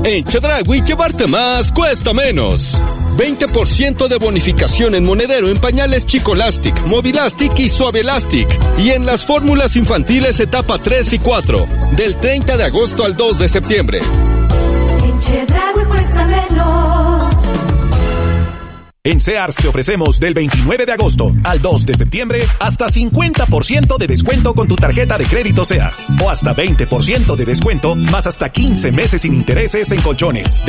En Chedraui llevarte más cuesta menos. 20% de bonificación en monedero en pañales Chicolastic, Movilastic y Suavelastic. Y en las fórmulas infantiles etapa 3 y 4, del 30 de agosto al 2 de septiembre. En Chedraui cuesta menos. En Sears te ofrecemos del 29 de agosto al 2 de septiembre hasta 50% de descuento con tu tarjeta de crédito Sears. O hasta 20% de descuento más hasta 15 meses sin intereses en colchones,